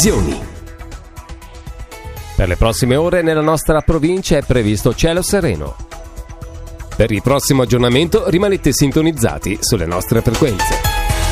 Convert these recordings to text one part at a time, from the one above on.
Per le prossime ore nella nostra provincia è previsto cielo sereno. Per il prossimo aggiornamento rimanete sintonizzati sulle nostre frequenze.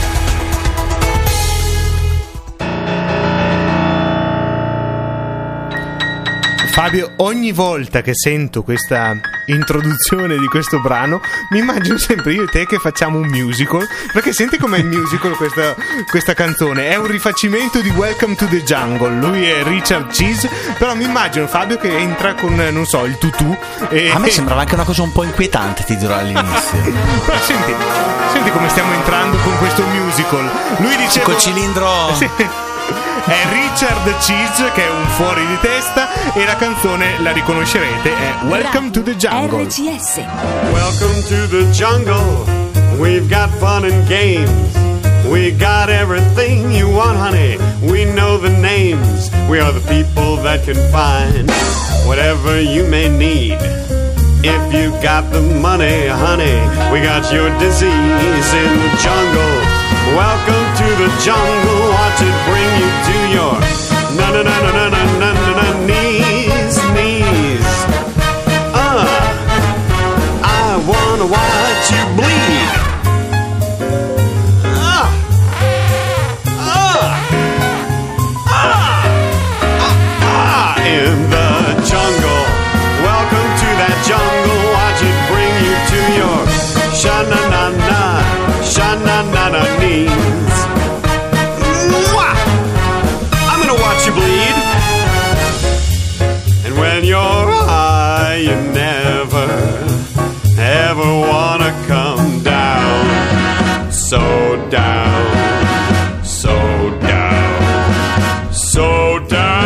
Fabio, ogni volta che sento questa introduzione di questo brano mi immagino sempre io e te che facciamo un musical, perché senti com'è il musical questa canzone, è un rifacimento di Welcome to the Jungle. Lui è Richard Cheese, però mi immagino Fabio che entra con, non so, il tutù e... A me sembrava anche una cosa un po' inquietante, ti dirò all'inizio. Però senti come stiamo entrando con questo musical. Lui dice col cilindro... Sì. È Richard Cheese, che è un fuori di testa, e la canzone la riconoscerete, è Welcome to the Jungle. RCS. Welcome to the jungle. We've got fun and games. We got everything you want, honey. We know the names. We are the people that can find whatever you may need. If you got the money, honey, we got your disease in the jungle. Welcome to the jungle. Watch it bring you to your knees. I wanna watch you bleed. In the jungle. Welcome to that jungle. Watch it bring you to your sha-na-na-na knees. I'm gonna watch you bleed. And when you're high, you never, ever wanna come down. So down, so down, so down.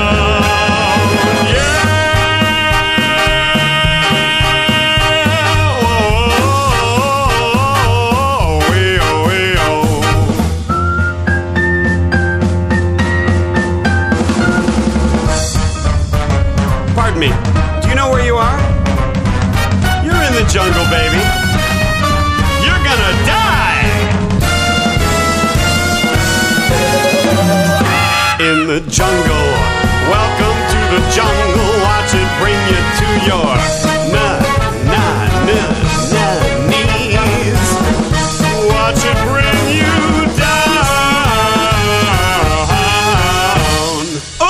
Jungle, baby. You're gonna die in the jungle. Welcome to the jungle. Watch it bring you to your knees. Watch it bring you down.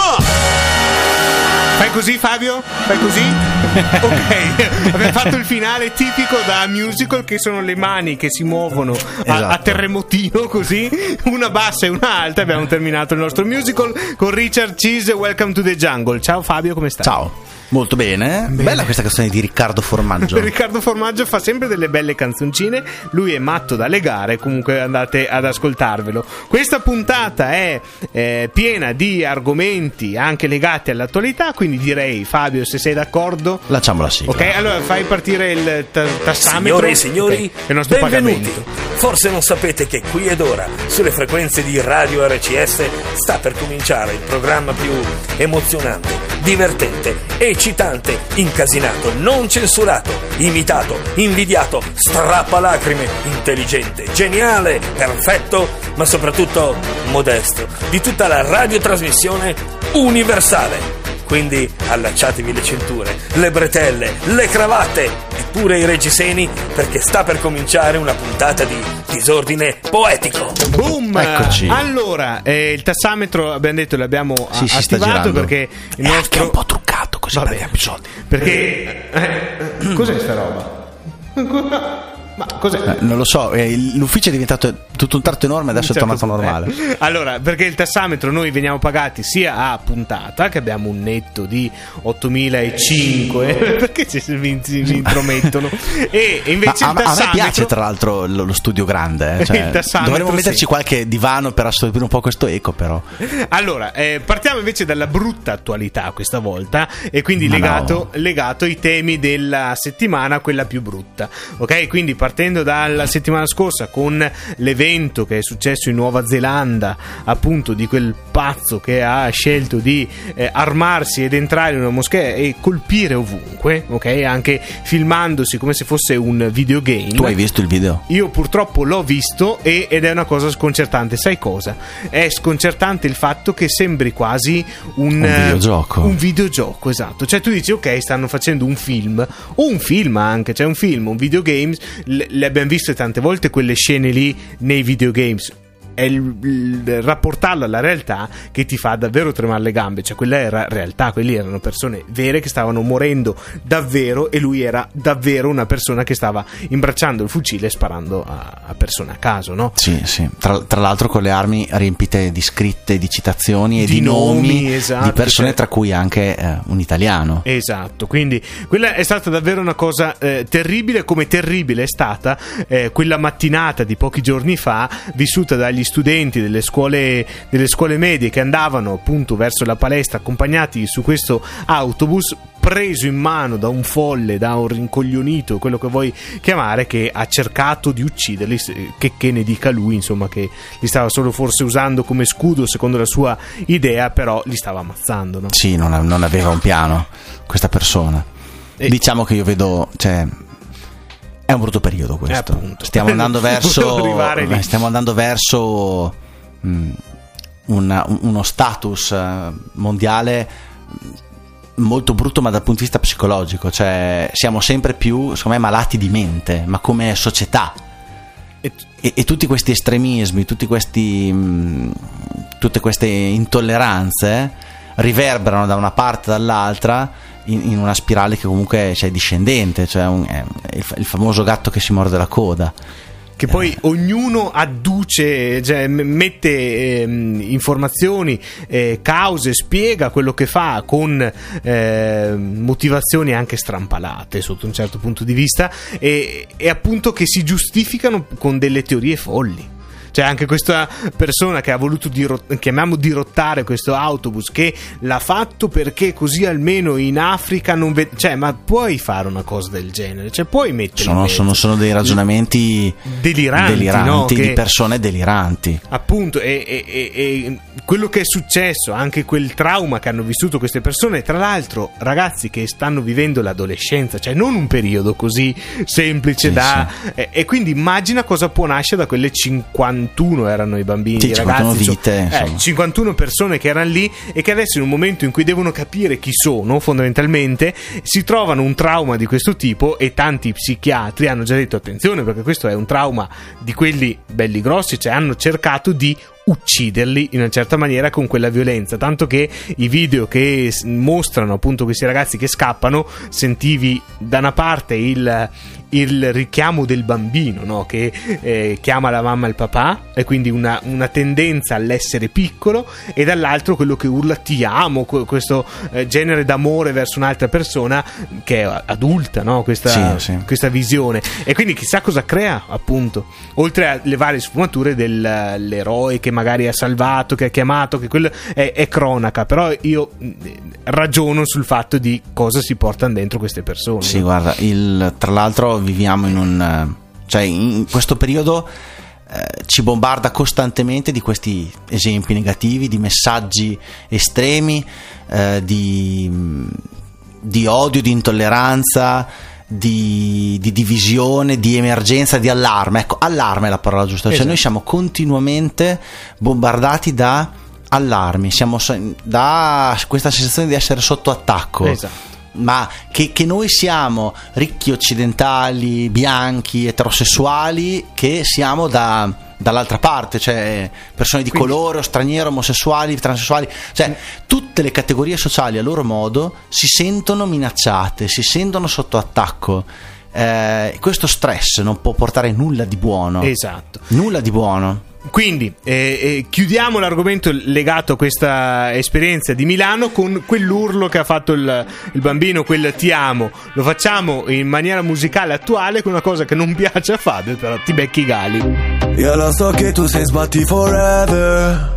Fai così, Fabio? Fai così? Ok, abbiamo fatto il finale tipico da musical, che sono le mani che si muovono a terremotino, così, una bassa e una alta. Abbiamo terminato il nostro musical con Richard Cheese, Welcome to the Jungle. Ciao Fabio, come stai? Ciao. Molto bene. Bella questa canzone di Riccardo Formaggio. Riccardo Formaggio fa sempre delle belle canzoncine. Lui è matto da legare. Comunque andate ad ascoltarvelo. Questa puntata è piena di argomenti anche legati all'attualità. Quindi direi, Fabio, se sei d'accordo, lanciamo la sigla. Ok, allora fai partire il tassametro. Signori, il nostro benvenuti. Pagamento. Forse non sapete che qui ed ora, sulle frequenze di Radio RCS, sta per cominciare il programma più emozionante, divertente, eccitante, incasinato, non censurato, imitato, invidiato, strappalacrime, intelligente, geniale, perfetto, ma soprattutto modesto, di tutta la radiotrasmissione universale. Quindi allacciatevi le cinture, le bretelle, le cravatte e pure i reggiseni, perché sta per cominciare una puntata di disordine poetico. Boom! Eccoci. Allora, il tassametro, abbiamo detto, l'abbiamo sta attivato perché il nostro... anche un po' truccato, così prendiamo i soldi. Perché... cos'è sta roba? Ma cos'è? Non lo so, l'ufficio è diventato tutto un tratto enorme, adesso è tornato normale. Allora, perché il tassametro noi veniamo pagati sia a puntata, che abbiamo un netto di 8.005, perché mi intromettono, e invece il tassametro... A me piace tra l'altro lo studio grande, cioè, dovremmo metterci qualche divano per assorbire un po' questo eco, però. Allora, partiamo invece dalla brutta attualità questa volta, e quindi legato ai temi della settimana, quella più brutta, ok? Quindi partendo dalla settimana scorsa con l'evento che è successo in Nuova Zelanda, appunto di quel pazzo che ha scelto di armarsi ed entrare in una moschea e colpire ovunque, ok? Anche filmandosi come se fosse un videogame. Tu hai visto il video? Io purtroppo l'ho visto ed è una cosa sconcertante. Sai cosa? È sconcertante il fatto che sembri quasi un videogioco. Un videogioco, esatto. Cioè tu dici ok, stanno facendo un film, o un film anche, cioè un videogame. Le abbiamo viste tante volte quelle scene lì nei videogames. È il rapportarlo alla realtà che ti fa davvero tremare le gambe. Cioè quella era realtà, quelli erano persone vere che stavano morendo davvero, e lui era davvero una persona che stava imbracciando il fucile e sparando a persone a caso, no? Sì. Tra l'altro con le armi riempite di scritte, di citazioni e di nomi, esatto, di persone, cioè, tra cui anche un italiano. Esatto, quindi quella è stata davvero una cosa terribile, come terribile è stata quella mattinata di pochi giorni fa vissuta dagli studenti delle scuole medie che andavano appunto verso la palestra, accompagnati su questo autobus preso in mano da un folle, da un rincoglionito, quello che vuoi chiamare, che ha cercato di ucciderli, che ne dica lui, insomma, che li stava solo forse usando come scudo secondo la sua idea, però li stava ammazzando, no? Sì, non aveva un piano questa persona. Diciamo che io vedo, cioè, è un brutto periodo questo. Stiamo andando verso uno status mondiale molto brutto, ma dal punto di vista psicologico. Cioè siamo sempre più, secondo me, malati di mente, ma come società. E tutti questi estremismi, tutte queste intolleranze riverberano da una parte e dall'altra in una spirale che comunque è discendente, cioè il famoso gatto che si morde la coda. Che poi ognuno adduce, cioè mette informazioni, cause, spiega quello che fa con motivazioni anche strampalate sotto un certo punto di vista, e appunto che si giustificano con delle teorie folli. Cioè anche questa persona che ha voluto dirottare questo autobus, che l'ha fatto perché così almeno in Africa non cioè, ma puoi fare una cosa del genere? Cioè puoi mettere sono dei ragionamenti deliranti, no? Di persone deliranti, appunto, e quello che è successo, anche quel trauma che hanno vissuto queste persone, tra l'altro ragazzi che stanno vivendo l'adolescenza, cioè non un periodo così semplice e quindi immagina cosa può nascere da quelle 51 erano i bambini, i ragazzi, 51 persone che erano lì e che adesso, in un momento in cui devono capire chi sono, fondamentalmente si trovano un trauma di questo tipo, e tanti psichiatri hanno già detto attenzione, perché questo è un trauma di quelli belli grossi, cioè hanno cercato di ucciderli in una certa maniera con quella violenza, tanto che i video che mostrano appunto questi ragazzi che scappano, sentivi da una parte il richiamo del bambino, no? Che chiama la mamma e il papà, e quindi una tendenza all'essere piccolo, e dall'altro quello che urla ti amo, questo genere d'amore verso un'altra persona che è adulta, no? Questa visione, e quindi chissà cosa crea, appunto, oltre alle varie sfumature dell'eroe che magari ha salvato, che ha chiamato, che quello è cronaca, però io ragiono sul fatto di cosa si portano dentro queste persone. Sì, no? Guarda, tra l'altro viviamo in questo periodo ci bombarda costantemente di questi esempi negativi, di messaggi estremi, di odio, di intolleranza, di divisione, di emergenza, di allarme. Ecco, allarme è la parola giusta. Esatto. Cioè noi siamo continuamente bombardati da allarmi, da questa sensazione di essere sotto attacco. Esatto. Ma che noi siamo ricchi, occidentali, bianchi, eterosessuali, che siamo dall'altra parte, cioè persone di colore, o straniero, omosessuali, transessuali, cioè tutte le categorie sociali a loro modo si sentono minacciate, si sentono sotto attacco. Questo stress non può portare nulla di buono. Esatto. Nulla di buono. Quindi chiudiamo l'argomento legato a questa esperienza di Milano con quell'urlo che ha fatto il bambino, quel ti amo. Lo facciamo in maniera musicale attuale, con una cosa che non piace a Fabio, però ti becchi i gali. Io lo so che tu sei sbatti forever,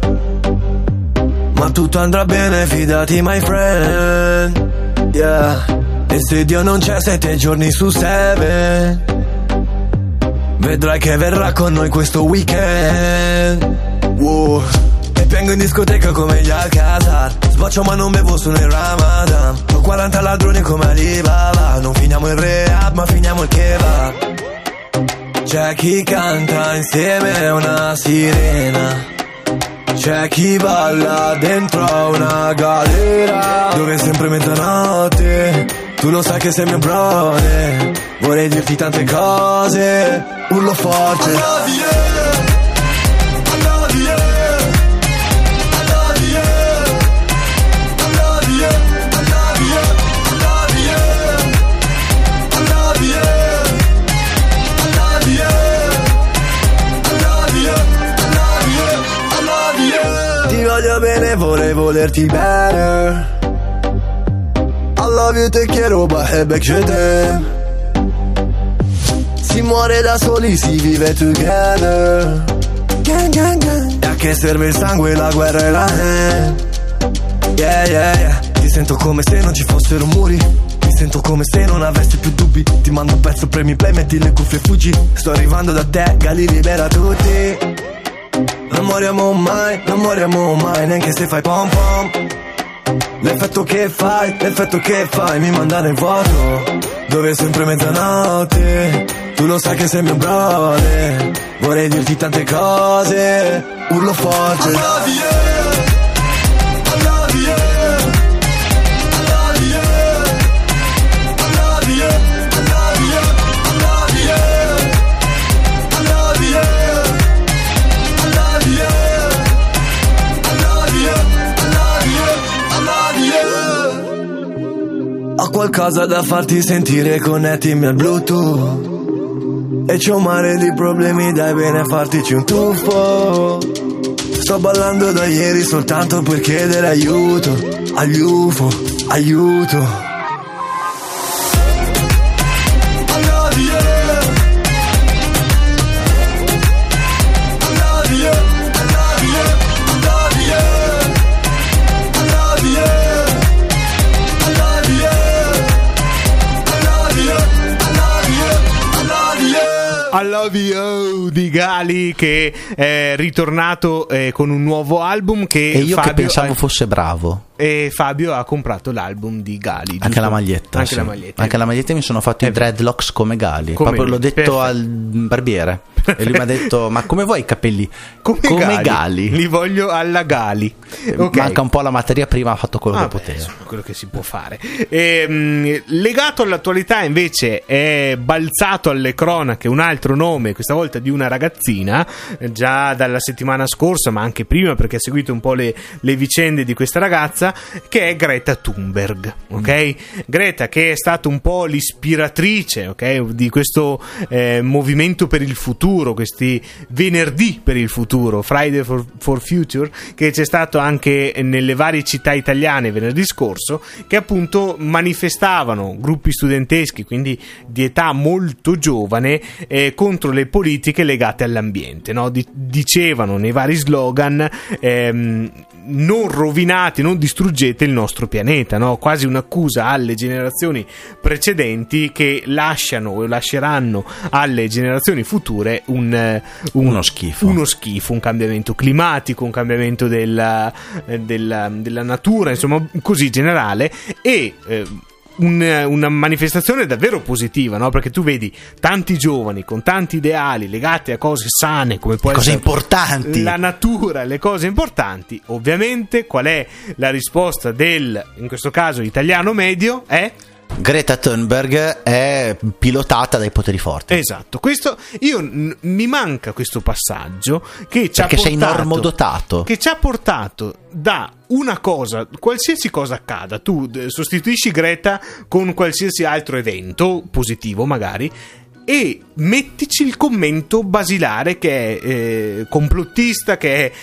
ma tutto andrà bene, fidati my friend, yeah. E se Dio non c'è 7 giorni su 7, Vedrai che verrà con noi questo weekend. Wow. E piango in discoteca come gli Alcazar. Sboccio ma non bevo su nel Ramadan. Ho 40 ladroni come Alibaba. Non finiamo il rehab ma finiamo il kebab. C'è chi canta insieme a una sirena. C'è chi balla dentro a una galera dove è sempre mezzanotte. Tu lo sai che sei mio brother. Vorrei dirti tante cose. Urlo forte. I love you. I love you. I love you. I love you. I love you. I love you. I love you. I love you. I love you. I love you. Ti voglio bene, vorrei volerti better. I love you, te quiero, bebek je t'aime. Si muore da soli, si vive together. Gang, gang, gang. E a che serve il sangue, la guerra e la hand. Yeah, yeah, yeah. Ti sento come se non ci fossero muri. Mi sento come se non avessi più dubbi. Ti mando un pezzo, premi play, metti le cuffie e fuggi. Sto arrivando da te, Gali libera tutti. Non moriamo mai, neanche se fai pom pom. L'effetto che fai mi manda nel vuoto, dove è sempre mezzanotte. Tu lo sai che sei mio brother. Vorrei dirti tante cose. Urlo forte. I love you. I love you. I love you. I love you. I love you. I love you. I love you. I love you. I love you. Ho qualcosa da farti sentire, connettimi al Bluetooth. E c'è un mare di problemi, dai bene a fartici un tuffo. Sto ballando da ieri soltanto per chiedere aiuto agli UFO, aiuto. I Love You di Gali, che è ritornato con un nuovo album che e io Fabio che pensavo fosse bravo. E Fabio ha comprato l'album di Gali, giusto? Anche la maglietta, anche sì. la maglietta. Anche la maglietta mi sono fatto i dreadlocks come Gali. Come proprio l'ho detto perfetto. al barbiere e lui mi ha detto: ma come vuoi i capelli? Come Gali. Li voglio alla Gali. Okay. Manca un po' la materia prima, ha fatto quello che poteva. Insomma, quello che si può fare. Legato all'attualità invece è balzato alle cronache un altro nome, questa volta di una ragazzina, già dalla settimana scorsa ma anche prima, perché ha seguito un po' le vicende di questa ragazza, che è Greta Thunberg, ok? Greta, che è stata un po' l'ispiratrice, ok, di questo movimento per il futuro, questi venerdì per il futuro, Friday for Future, che c'è stato anche nelle varie città italiane venerdì scorso, che appunto manifestavano gruppi studenteschi, quindi di età molto giovane, contro le politiche legate all'ambiente, no? Dicevano nei vari slogan non rovinate, non distruggete il nostro pianeta, no? Quasi un'accusa alle generazioni precedenti, che lasciano o lasceranno alle generazioni future uno schifo, un cambiamento climatico, un cambiamento della natura, insomma, così generale, e una manifestazione davvero positiva, no? Perché tu vedi tanti giovani con tanti ideali legati a cose sane, come può essere importanti, la natura, le cose importanti. Ovviamente qual è la risposta in questo caso italiano medio? È Greta Thunberg è pilotata dai poteri forti. Esatto, questo mi manca questo passaggio che ci perché sei normodotato, che ci ha portato da una cosa, qualsiasi cosa accada, tu sostituisci Greta con qualsiasi altro evento positivo magari, e mettici il commento basilare che è complottista, che è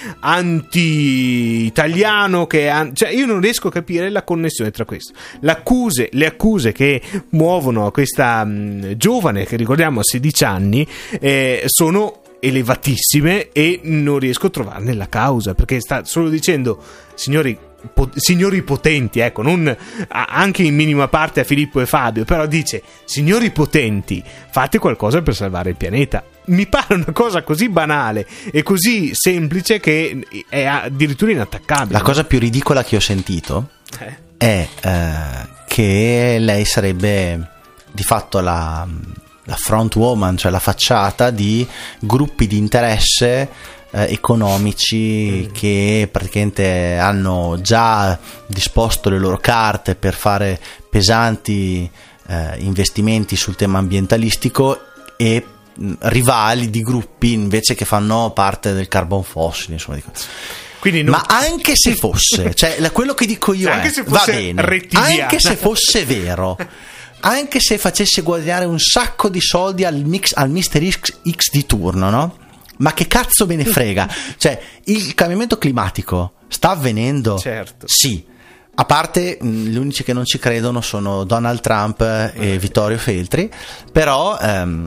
anti-italiano, che è cioè io non riesco a capire la connessione tra questo. Le accuse che muovono a questa giovane, che ricordiamo ha 16 anni, sono elevatissime e non riesco a trovarne la causa, perché sta solo dicendo signori potenti, ecco, non anche in minima parte a Filippo e Fabio, però dice signori potenti, fate qualcosa per salvare il pianeta. mi pare una cosa così banale e così semplice che è addirittura inattaccabile. La cosa più ridicola che ho sentito è che lei sarebbe di fatto la front woman, cioè la facciata di gruppi di interesse economici che praticamente hanno già disposto le loro carte per fare pesanti investimenti sul tema ambientalistico e rivali di gruppi invece che fanno parte del carbon fossile, insomma. Ma anche se fosse, cioè quello che dico io anche è, se fosse va bene, rettiliana, anche se fosse vero, anche se facesse guadagnare un sacco di soldi al Mister X di turno, no? Ma che cazzo me ne frega? Cioè, il cambiamento climatico sta avvenendo? Certo. Sì. A parte gli unici che non ci credono sono Donald Trump e Vittorio Feltri, però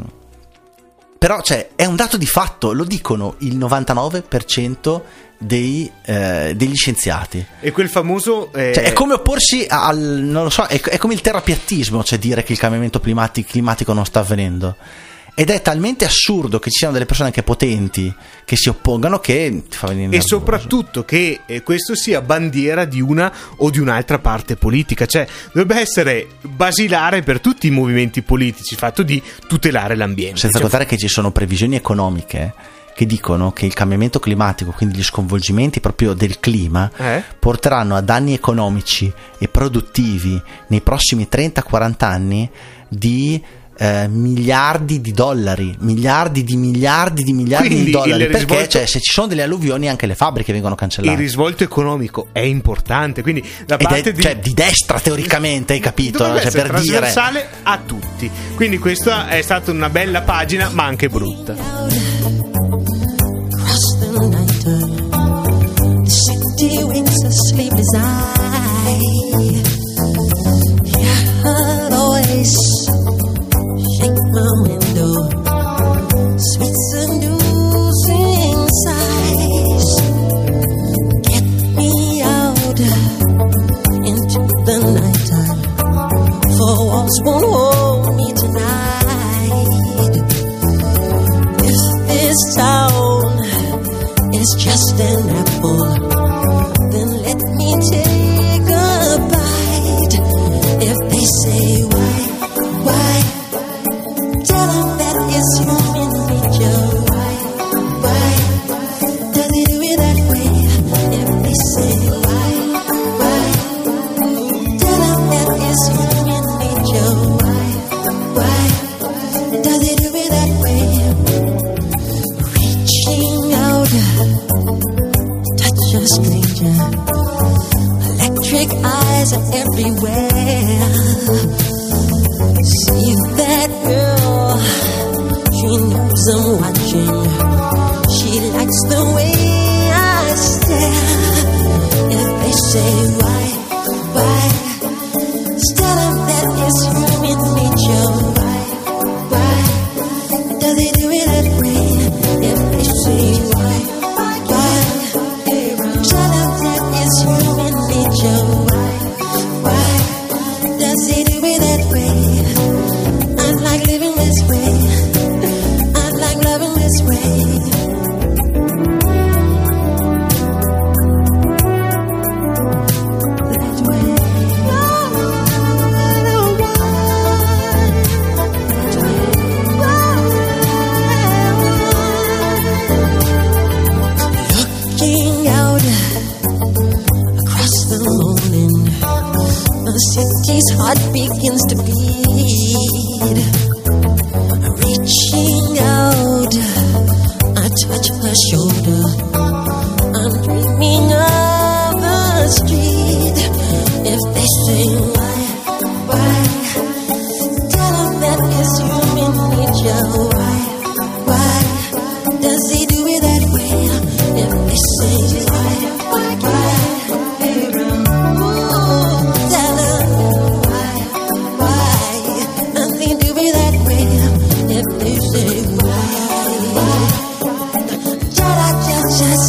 cioè, è un dato di fatto, lo dicono il 99% degli scienziati. E quel famoso cioè, è come opporsi non lo so, è come il terrapiattismo, cioè dire che il cambiamento climatico non sta avvenendo. Ed è talmente assurdo che ci siano delle persone anche potenti che si oppongano che ti fa venire nervoso. E soprattutto che questo sia bandiera di una o di un'altra parte politica, cioè dovrebbe essere basilare per tutti i movimenti politici, il fatto di tutelare l'ambiente. Senza contare che ci sono previsioni economiche che dicono che il cambiamento climatico, quindi gli sconvolgimenti proprio del clima, porteranno a danni economici e produttivi nei prossimi 30-40 anni di miliardi di dollari, miliardi di dollari, perché cioè, se ci sono delle alluvioni anche le fabbriche vengono cancellate. Il risvolto economico è importante, quindi da parte di destra teoricamente, hai capito? Dovrebbe cioè, essere per trasversale dire a tutti, quindi questa è stata una bella pagina ma anche brutta. My window, sweet seducing sighs, get me out into the nighttime, for walls won't hold me tonight. If this town is just an apple, then let me take a bite. If they say why? Tell them that it's human nature. Why does it do it that way? If they say why tell them that it's human nature. Why does it do it that way? Reaching out, touch a stranger. Electric eyes are everywhere. See that girl, she knows I'm watching. She likes the way I stare. If they say why tell them that it's human nature. Why does it do it that way? If they say why tell them that it's human nature. Why does it do it that way? I'd like living this way. I'd like loving this way. That way. Looking out across the morning, the city's heart begins to beat. Reaching out, I touch her shoulder. I'm dreaming of the street. If they say why tell them that it's human nature. Why does he do it that way? If they say why tell them why does he do it that way? If they say why, just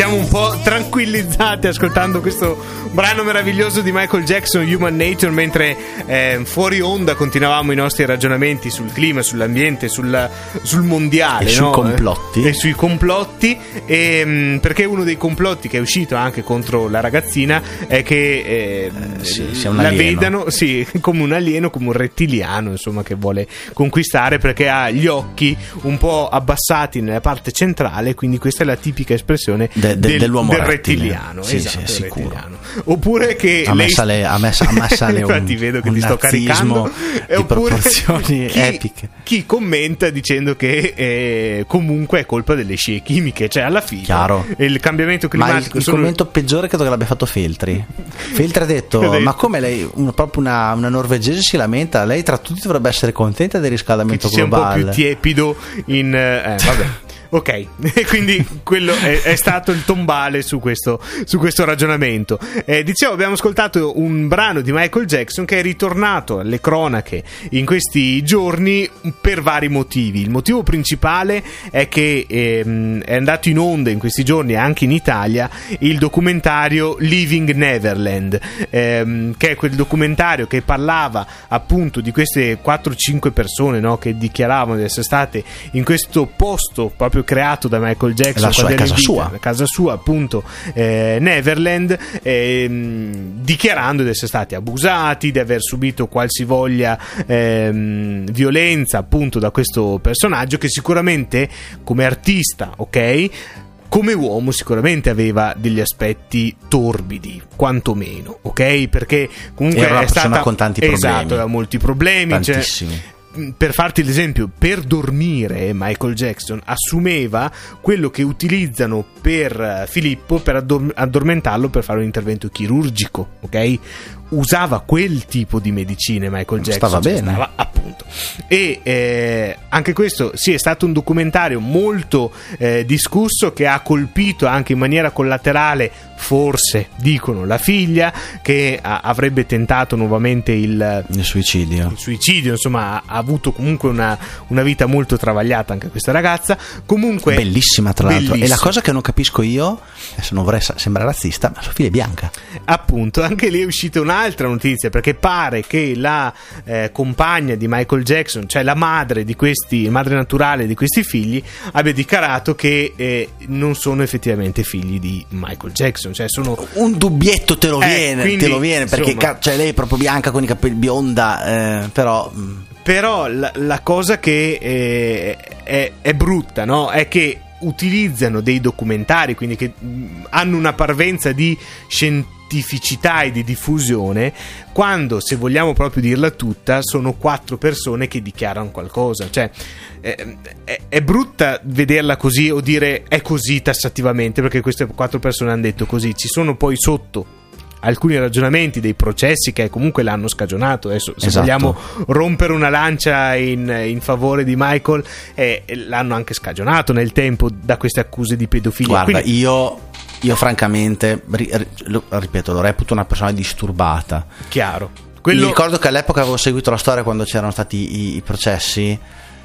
siamo un po' tranquillizzati ascoltando questo brano meraviglioso di Michael Jackson, Human Nature, mentre fuori onda continuavamo i nostri ragionamenti sul clima, sull'ambiente, sul mondiale, e sui complotti. E sui complotti, perché uno dei complotti che è uscito anche contro la ragazzina è che la vedano come un alieno, come un rettiliano, insomma, che vuole conquistare, perché ha gli occhi un po' abbassati nella parte centrale, quindi questa è la tipica espressione dell'uomo del rettiliano. Sì, esatto, sì, sicuro. rettiliano. Oppure che ha messa infatti vedo che ti sto caricando, di proporzioni epiche. Chi commenta dicendo che comunque è colpa delle scie chimiche, cioè alla fine chiaro, il cambiamento climatico. Ma il commento peggiore credo che l'abbia fatto Feltri. Feltri ha detto: ma come lei, proprio una norvegese, si lamenta? Lei tra tutti dovrebbe essere contenta del riscaldamento globale, un po' più tiepido vabbè. Ok, quindi quello è stato il tombale su questo ragionamento. Dicevo, abbiamo ascoltato un brano di Michael Jackson che è ritornato alle cronache in questi giorni per vari motivi. Il motivo principale è che è andato in onda in questi giorni anche in Italia il documentario Leaving Neverland, che è quel documentario che parlava appunto di queste 4-5 persone, no, che dichiaravano di essere state in questo posto proprio creato da Michael Jackson, casa sua appunto, Neverland, dichiarando di essere stati abusati, di aver subito qualsivoglia violenza appunto da questo personaggio, che sicuramente come artista, ok, come uomo sicuramente aveva degli aspetti torbidi, quantomeno, ok, perché comunque era una è persona stata con tanti problemi, aveva molti problemi, tantissimi. Per farti l'esempio, per dormire Michael Jackson assumeva quello che utilizzano per Filippo per addormentarlo, per fare un intervento chirurgico, ok? Usava quel tipo di medicine Michael Jackson, stava bene, appunto. E anche questo è stato un documentario molto discusso, che ha colpito anche in maniera collaterale, forse dicono, la figlia, che avrebbe tentato nuovamente il suicidio, insomma ha avuto comunque una vita molto travagliata anche questa ragazza, comunque bellissima tra l'altro. Bellissima. E la cosa che non capisco io, adesso non vorrei sembrare razzista, ma sua figlia è bianca, appunto. Anche lì è uscita un'altra notizia, perché pare che la compagna di Michael Jackson, cioè la madre naturale di questi figli, abbia dichiarato che non sono effettivamente figli di Michael Jackson, cioè sono un dubbietto te lo viene, perché insomma, cioè lei è proprio bianca con i capelli bionda, però la cosa che è brutta, no? È che utilizzano dei documentari, quindi che hanno una parvenza di scientificità e di diffusione, quando, se vogliamo proprio dirla tutta, sono 4 persone che dichiarano qualcosa. Cioè è brutta vederla così o dire è così tassativamente, perché queste 4 persone hanno detto così. Ci sono poi sotto alcuni ragionamenti dei processi che comunque l'hanno scagionato. Adesso, se vogliamo rompere una lancia in favore di Michael, l'hanno anche scagionato nel tempo da queste accuse di pedofilia. Guarda, quindi io francamente ripeto, lo reputo una persona disturbata. Chiaro. Mi ricordo che all'epoca avevo seguito la storia quando c'erano stati i processi.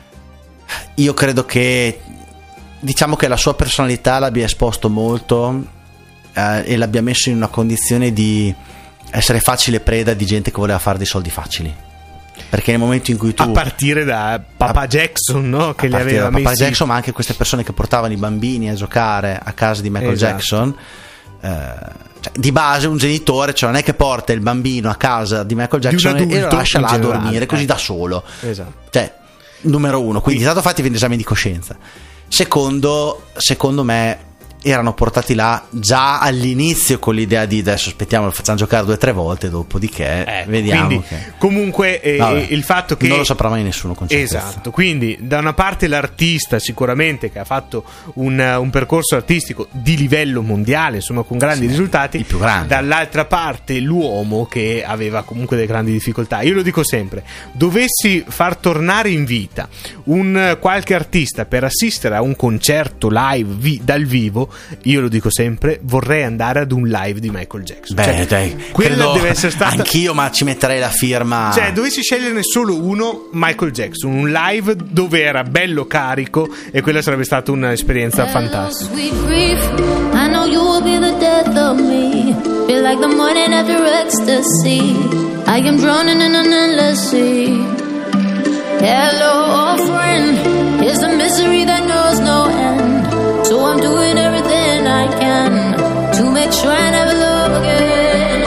Io credo che, diciamo, che la sua personalità l'abbia esposto molto, e l'abbia messo in una condizione di essere facile preda di gente che voleva fare dei soldi facili, perché nel momento in cui tu, a partire da Papa Jackson, no? Che li aveva Papa messi... Jackson, ma anche queste persone che portavano i bambini a giocare a casa di Michael Jackson, cioè, di base un genitore, cioè, non è che porta il bambino a casa di Michael Jackson e lo lascia là a dormire così da solo, cioè, numero uno, quindi è stato fatto un esame di coscienza. Secondo me erano portati là già all'inizio con l'idea di adesso aspettiamo, lo facciamo giocare 2 o 3 volte, dopodiché vediamo. Quindi, comunque il fatto che non lo saprà mai nessuno con certezza. Esatto, quindi da una parte l'artista sicuramente che ha fatto un percorso artistico di livello mondiale, insomma, con grandi risultati, il più grande. Dall'altra parte l'uomo che aveva comunque delle grandi difficoltà. Io lo dico sempre, dovessi far tornare in vita un qualche artista per assistere a un concerto live dal vivo, io lo dico sempre, vorrei andare ad un live di Michael Jackson. Beh, dai, quella deve essere stata... Anch'io, ma ci metterei la firma. Cioè, dovessi sceglierne solo uno, Michael Jackson, un live dove era bello carico, e quella sarebbe stata un'esperienza fantastica. I know you will be the death of me. Feel like the morning after ecstasy. I am drowning in an endless sea. Hello, friend. It's a misery that knows no end. So I'm doing everything I can to make sure I never love again.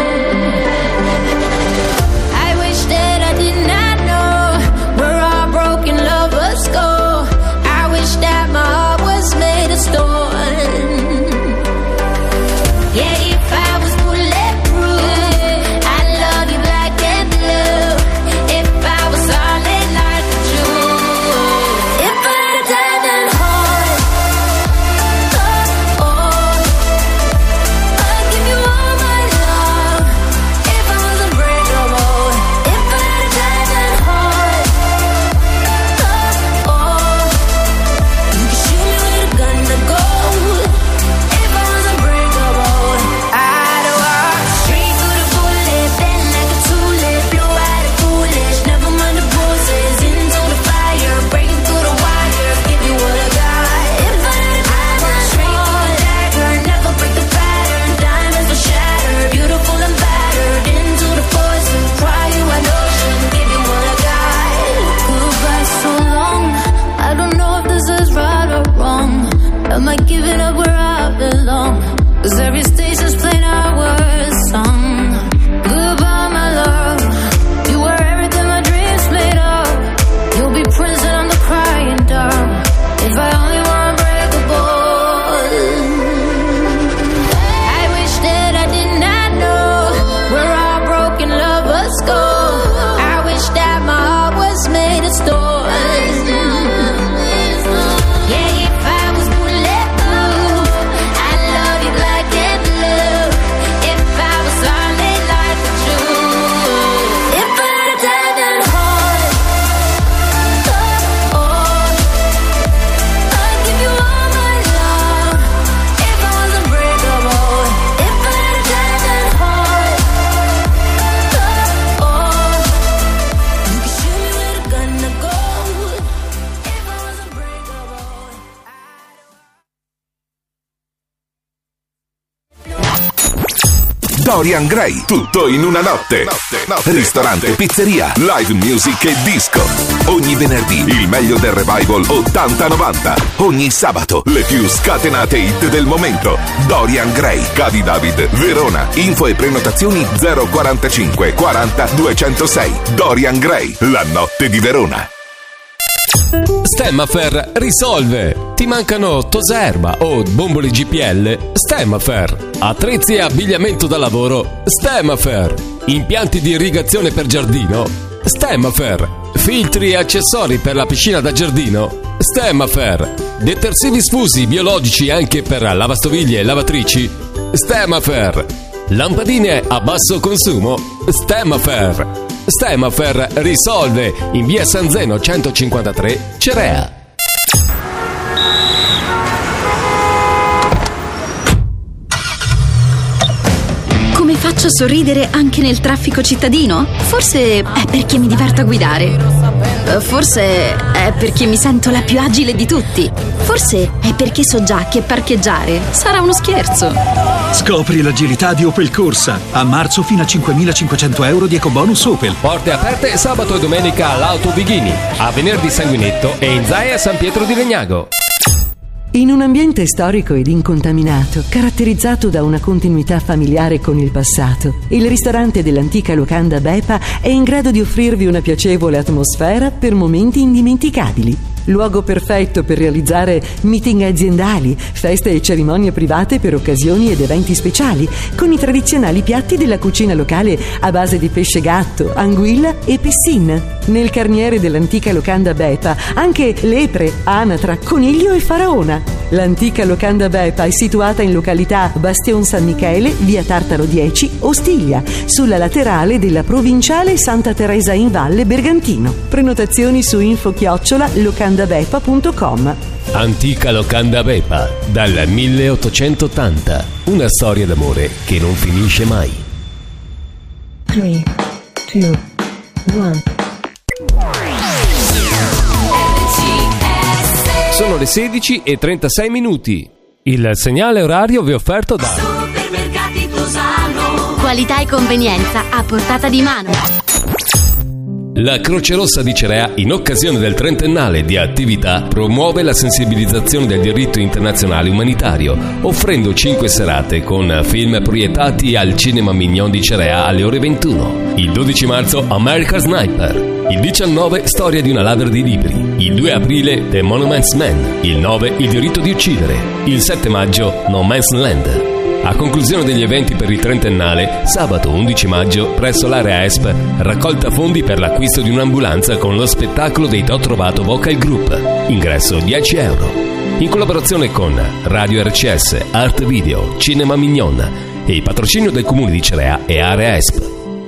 I wish that I did not know where our broken lovers go. I wish that my heart was made of stone. Yeah, if I was bulletproof, I'd love you black and blue. If I was solid like a Jew, if I had a diamond heart, oh, oh, I'd give you all my love. If I was unbreakable, if I had a diamond heart, oh, oh, you could shoot me with a gun to go. If I was unbreakable, I'd walk straight through the bullet, bend like a tulip, blue eyed and foolish, never mind the bruises, into the fire, breaking through the wire, give you what I got. If I had a diamond straight through the dagger, never break the pattern, diamonds will shatter, beautiful and battered, into the poison, cry you an ocean, give you what I got. Goodbye so long, I don't know if this is right or wrong. Am I giving up where I belong? 'Cause every station's playing our song. Goodbye, my love. You were everything my dreams made of. You'll be Prince and I'm the crying dove. If I only were unbreakable. I wish that I did not know where our broken lovers go. I wish that my heart was made of stone. Yeah, if I was bulletproof, I'd love you black and blue. If I was solid like a Jew, if I had a diamond heart, oh, oh, I'd give you all my love. If I was unbreakable, if I had a diamond heart, oh, oh, you could shoot me with a gun to go. If I was unbreakable. Dorian Gray, tutto in una notte. Ristorante, pizzeria, live music e disco. Ogni venerdì il meglio del revival 80-90. Ogni sabato le più scatenate hit del momento. Dorian Gray, Cadi David, Verona. Info e prenotazioni 045 40 206. Dorian Gray, la notte di Verona. Stemmafer risolve. Ti mancano toserba o bombole GPL? Stemmafer. Attrezzi e abbigliamento da lavoro? Stemmafer. Impianti di irrigazione per giardino? Stemmafer. Filtri e accessori per la piscina da giardino? Stemmafer. Detersivi sfusi biologici anche per lavastoviglie e lavatrici? Stemmafer. Lampadine a basso consumo? Stemmafer. Stemmafer risolve in via San Zeno 153, Cerea. Come faccio a sorridere anche nel traffico cittadino? Forse è perché mi diverto a guidare. Forse è perché mi sento la più agile di tutti. Forse è perché so già che parcheggiare sarà uno scherzo. Scopri l'agilità di Opel Corsa. A marzo fino a 5.500 euro di ecobonus Opel. Porte aperte sabato e domenica all'Auto Vighini, a Venerdì Sanguinetto e in Zaia San Pietro di Legnago. In un ambiente storico ed incontaminato, caratterizzato da una continuità familiare con il passato, il ristorante dell'antica locanda Bepa è in grado di offrirvi una piacevole atmosfera per momenti indimenticabili. Luogo perfetto per realizzare meeting aziendali, feste e cerimonie private per occasioni ed eventi speciali, con i tradizionali piatti della cucina locale a base di pesce gatto, anguilla e piscina. Nel carniere dell'antica locanda Bepa anche lepre, anatra, coniglio e faraona. L'antica locanda Bepa è situata in località Bastion San Michele, via Tartaro 10, Ostiglia, sulla laterale della provinciale Santa Teresa in Valle Bergantino. Prenotazioni su info@locandabepa.com. Antica locanda Bepa, dal 1880. Una storia d'amore che non finisce mai. 3, 2, 1. Sono le 16:36. Il segnale orario vi è offerto da Supermercati Tosano. Qualità e convenienza a portata di mano. La Croce Rossa di Cerea, in occasione del trentennale di attività, promuove la sensibilizzazione del diritto internazionale umanitario, offrendo 5 serate con film proiettati al Cinema Mignon di Cerea alle ore 21. Il 12 marzo American Sniper. Il 19 Storia di una ladra di libri. Il 2 aprile The Monuments Man. Il 9 Il diritto di uccidere. Il 7 maggio No Man's Land. A conclusione degli eventi per il trentennale, sabato 11 maggio, presso l'area ESP, raccolta fondi per l'acquisto di un'ambulanza con lo spettacolo dei T'ho trovato Vocal Group. Ingresso 10 euro. In collaborazione con Radio RCS, Art Video, Cinema Mignon e il patrocinio del Comune di Cerea e area ESP.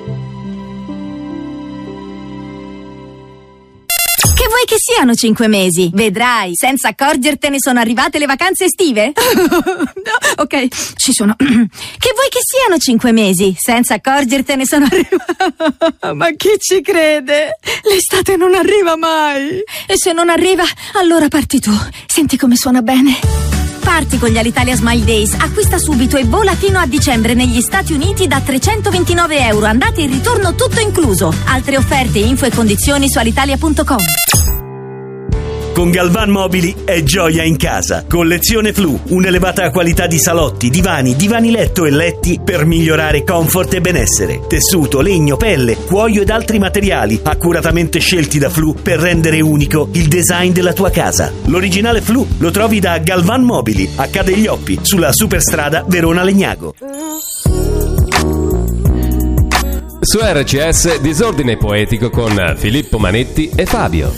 Che vuoi che siano 5 mesi? Vedrai, senza accorgertene sono arrivate le vacanze estive? Ok, ci sono. Che vuoi che siano 5 mesi? Senza accorgertene sono arrivate. Ma chi ci crede? L'estate non arriva mai. E se non arriva, allora parti tu. Senti come suona bene. Parti con gli Alitalia Smile Days, acquista subito e vola fino a dicembre negli Stati Uniti da 329 euro, andate e ritorno tutto incluso. Altre offerte, info e condizioni su alitalia.com. Con Galvan Mobili è gioia in casa. Collezione Flu, un'elevata qualità di salotti, divani letto e letti per migliorare comfort e benessere. Tessuto, legno, pelle, cuoio ed altri materiali accuratamente scelti da Flu per rendere unico il design della tua casa. L'originale Flu lo trovi da Galvan Mobili, a Cadegli Oppi, sulla superstrada Verona-Legnago. Su RCS Disordine Poetico con Filippo Manetti e Fabio.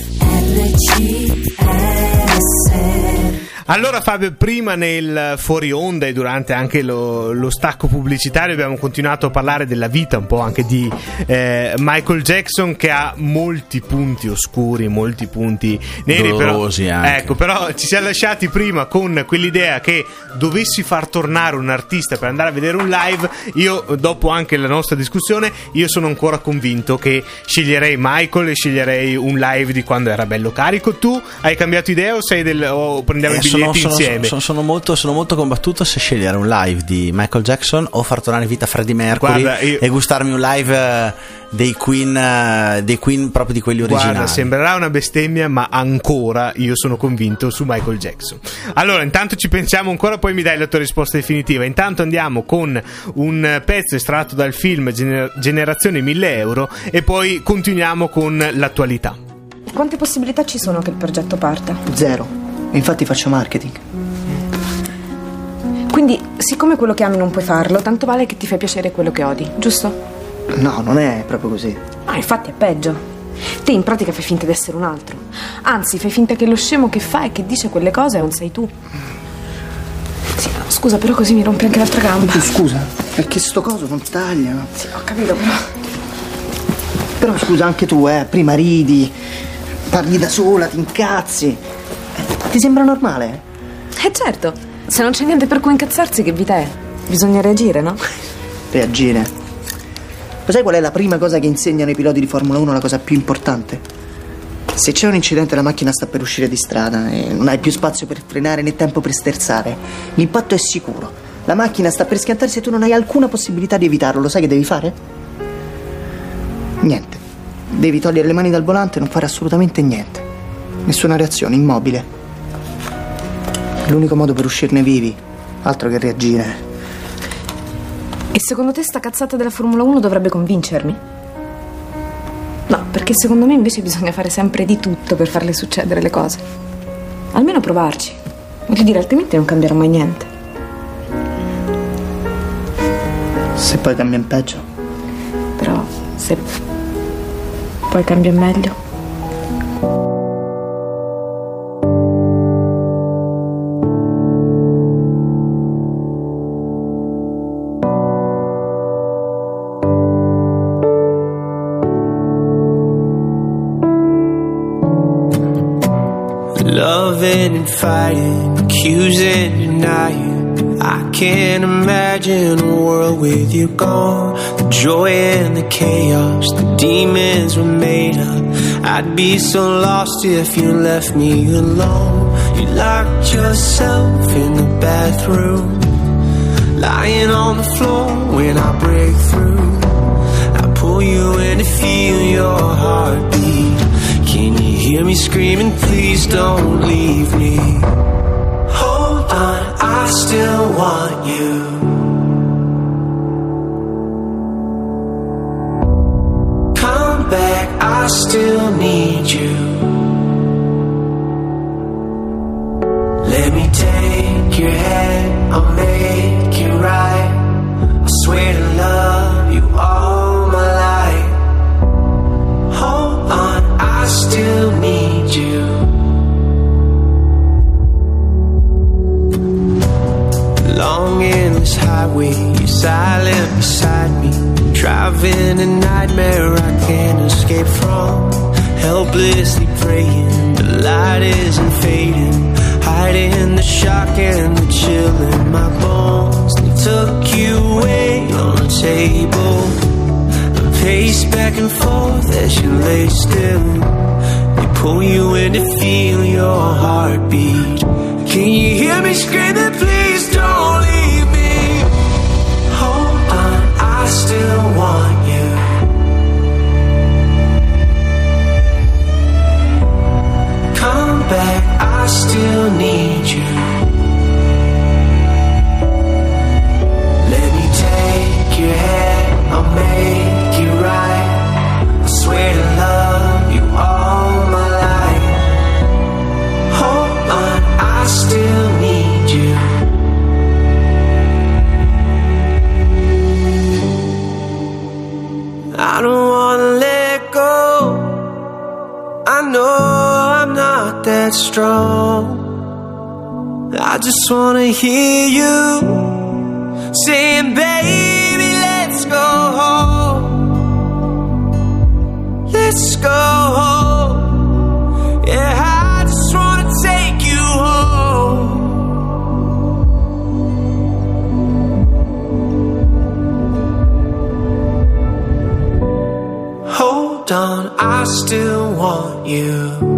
Allora Fabio, prima nel fuori onda e durante anche lo stacco pubblicitario abbiamo continuato a parlare della vita un po' anche di Michael Jackson, che ha molti punti oscuri, molti punti neri, dolorosi, però, anche. ecco, però ci siamo lasciati prima con quell'idea che dovessi far tornare un artista per andare a vedere un live. Io, dopo anche la nostra discussione, io sono ancora convinto che sceglierei Michael e sceglierei un live di quando era bello carico. Tu hai cambiato idea o prendiamo il biglietto insieme? Sono molto combattuto se scegliere un live di Michael Jackson o far tornare in vita Freddie Mercury. Guarda, e gustarmi un live dei Queen proprio di quelli originali. Guarda, sembrerà una bestemmia, ma ancora io sono convinto su Michael Jackson. Allora, intanto ci pensiamo ancora, poi mi dai la tua risposta definitiva. Intanto andiamo con un pezzo estratto dal film Generazione 1000 euro e poi continuiamo con l'attualità. Quante possibilità ci sono che il progetto parta? 0. Infatti faccio marketing. Quindi, siccome quello che ami non puoi farlo, tanto vale che ti fai piacere quello che odi, giusto? No, non è proprio così. Ah, infatti è peggio. Te in pratica fai finta di essere un altro. Anzi, fai finta che lo scemo che fa e che dice quelle cose non sei tu. Sì, no, scusa, però così mi rompi anche l'altra gamba. Tu scusa, perché sto coso non taglia. Sì, ho capito, però. Però scusa, anche tu, prima ridi, parli da sola, ti incazzi. Ti sembra normale? Certo, se non c'è niente per cui incazzarsi, che vita è? Bisogna reagire, no? Reagire? Lo sai qual è la prima cosa che insegnano i piloti di Formula 1, la cosa più importante? Se c'è un incidente la macchina sta per uscire di strada e non hai più spazio per frenare né tempo per sterzare, l'impatto è sicuro. La macchina sta per schiantarsi e tu non hai alcuna possibilità di evitarlo. Lo sai che devi fare? Niente. Devi togliere le mani dal volante e non fare assolutamente niente. Nessuna reazione, immobile. È l'unico modo per uscirne vivi, altro che reagire. E secondo te sta cazzata della Formula 1 dovrebbe convincermi? No, perché secondo me invece bisogna fare sempre di tutto per farle succedere le cose. Almeno provarci. Voglio dire, altrimenti non cambierà mai niente. Se poi cambia in peggio. Però, se poi cambia in meglio. Love loving and fighting, accusing, denying. I can't imagine a world with you gone. The joy and the chaos, the demons were made up. I'd be so lost if you left me alone. You locked yourself in the bathroom, lying on the floor when I break through. I pull you in to feel your heartbeat. Can you hear me screaming, please don't leave me? Hold on, I still want you. Come back, I still need you. Let me take your hand, I'll make it right. I swear to love you all my life. Hold on, I still need you. Long endless highway, you're silent beside me. Driving a nightmare I can't escape from. Helplessly praying, the light isn't fading. Hiding the shock and the chill in my bones. They took you away on the table. I pace back and forth as you lay still. They pull you in to feel your heartbeat. Can you hear me screaming, please don't leave me? Hold on, I still want you. Come back, I still need you. Let me take your hand, I'll make it right. I swear to love you all my life. Hold on, I still need you. I don't wanna let go. I know I'm not that strong. I just wanna hear you saying, baby, let's go home. Let's go home. Yeah, I just wanna take you home. Hold on, I still want you.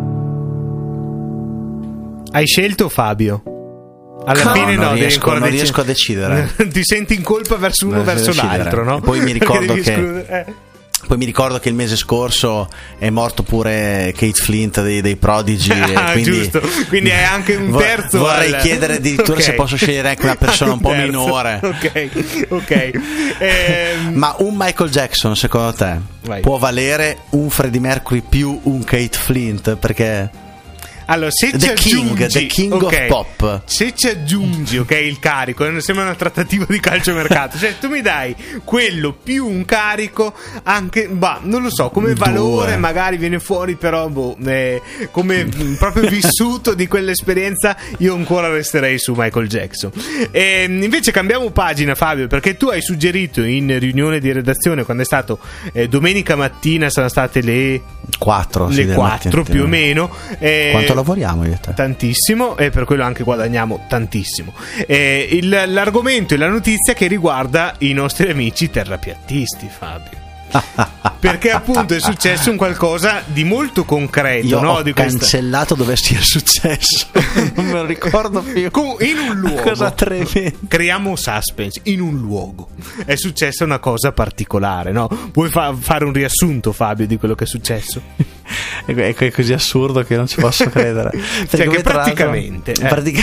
Hai scelto Fabio? Alla fine no, non riesco a decidere. Ti senti in colpa verso uno verso l'altro, no? E poi mi ricordo Poi mi ricordo che il mese scorso è morto pure Kate Flint dei Prodigy. Quindi, giusto, quindi è anche un terzo. Vorrei chiedere addirittura se posso scegliere anche una persona un po' minore. Ok. Ma un Michael Jackson, secondo te, può valere un Freddie Mercury più un Kate Flint? Perché allora, se The King of Pop. Se ci aggiungi, il carico, sembra una trattativa di calciomercato. Cioè, tu mi dai quello più un carico, anche, non lo so, come valore magari viene fuori, però come proprio vissuto di quell'esperienza, io ancora resterei su Michael Jackson. E invece cambiamo pagina, Fabio, perché tu hai suggerito in riunione di redazione, quando è stato domenica mattina, sono state le 4 più o meno. Quanto lavoriamo io e te? Tantissimo, e per quello anche guadagniamo tantissimo. L'argomento e la notizia che riguarda i nostri amici terrapiattisti, Fabio. Perché appunto è successo un qualcosa di molto concreto. Io ho di cancellato dove sia successo. Non me lo ricordo più. In un luogo, cosa tremenda. Creiamo suspense. In un luogo è successa una cosa particolare, no? Vuoi fare un riassunto, Fabio, di quello che è successo? È così assurdo che non ci posso credere. Cioè che praticamente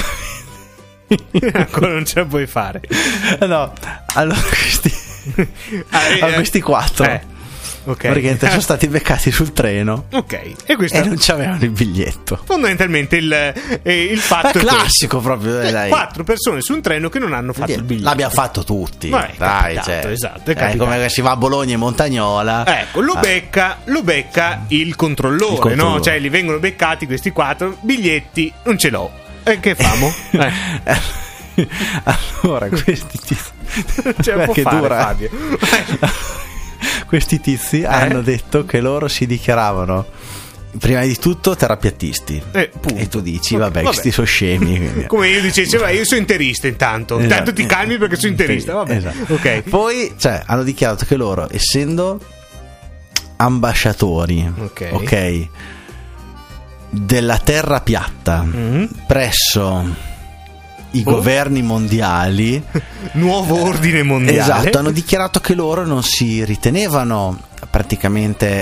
ancora non ce la puoi fare. No, allora questi 4 perché sono stati beccati sul treno, e non c'avevano il biglietto. Fondamentalmente il fatto è classico, proprio dai. 4 persone su un treno che non hanno fatto il biglietto. L'abbiamo fatto tutti, esatto, è come si va a Bologna e Montagnola. Lo becca il controllore, no? Cioè li vengono beccati questi 4 biglietti, non ce l'ho, e che famo? Allora questi tizi perché dura, Fabio. Questi tizi hanno detto che loro si dichiaravano prima di tutto terrapiattisti. E tu dici, vabbè, questi sono scemi. Come io dicessi, io sono interista intanto. Intanto ti calmi perché sono interista. Vabbè. Esatto. Ok. Poi, hanno dichiarato che loro, essendo ambasciatori, ok, della terra piatta presso i governi mondiali, nuovo ordine mondiale, esatto, hanno dichiarato che loro non si ritenevano praticamente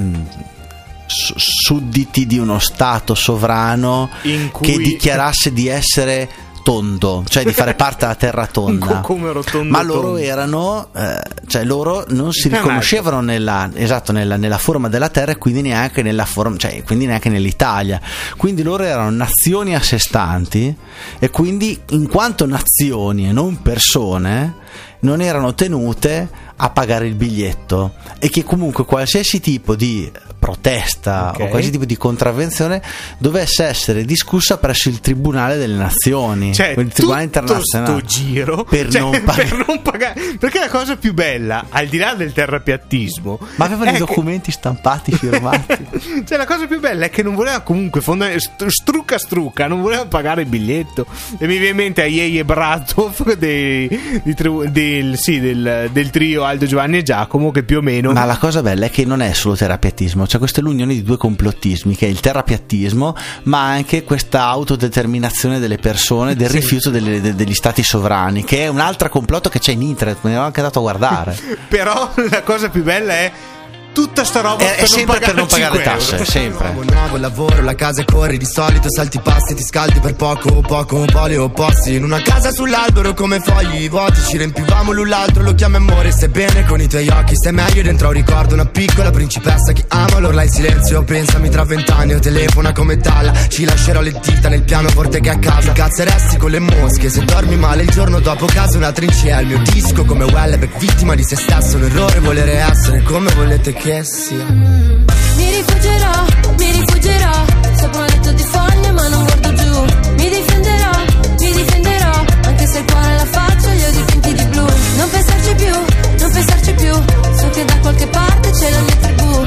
sudditi di uno stato sovrano in cui... che dichiarasse di essere tondo, cioè di fare parte della terra tonda, ma loro erano, loro non si riconoscevano nella forma della terra, e quindi neanche nella forma, quindi neanche nell'Italia. Quindi loro erano nazioni a sé stanti, e quindi in quanto nazioni e non persone non erano tenute a pagare il biglietto, e che comunque qualsiasi tipo di protesta o qualsiasi tipo di contravvenzione dovesse essere discussa presso il Tribunale delle Nazioni, il Tribunale internazionale, sto giro per non pagare. Perché la cosa più bella, al di là del terrapiattismo, ma avevano i documenti stampati, firmati. La cosa più bella è che non voleva comunque strucca non voleva pagare il biglietto. E mi viene in mente a Yeye Bratov del trio Aldo, Giovanni e Giacomo, che più o meno. Ma la cosa bella è che non è solo terrapiattismo, c'è questa l'unione di due complottismi, che è il terrapiattismo, ma anche questa autodeterminazione delle persone, del rifiuto degli stati sovrani, che è un altro complotto che c'è in internet, me ne ho anche dato a guardare. Però la cosa più bella è tutta sta roba è sempre per non pagare le tasse, sempre. Nuovo lavoro, la casa corri, di solito salti passi, ti scaldi per poco, un po' le opposti. In una casa sull'albero come fogli vuoti, ci riempivamo l'un l'altro, lo chiami amore. Stai bene con i tuoi occhi, stai meglio dentro un ricordo, una piccola principessa che ama l'urla in silenzio. Pensami tra 20 anni o telefona come Dalla, ci lascerò le dita nel pianoforte che a casa. Cazzeresti con le mosche, se dormi male il giorno dopo casa una trincea. Il mio disco come Wellebeck, vittima di se stesso, un errore volere essere come volete che sia. Mi rifuggerò sopra un letto di foglie ma non guardo giù. Mi difenderò, anche se il cuore la faccia gli ho dipinti di blu. Non pensarci più, so che da qualche parte c'è la mia tribù.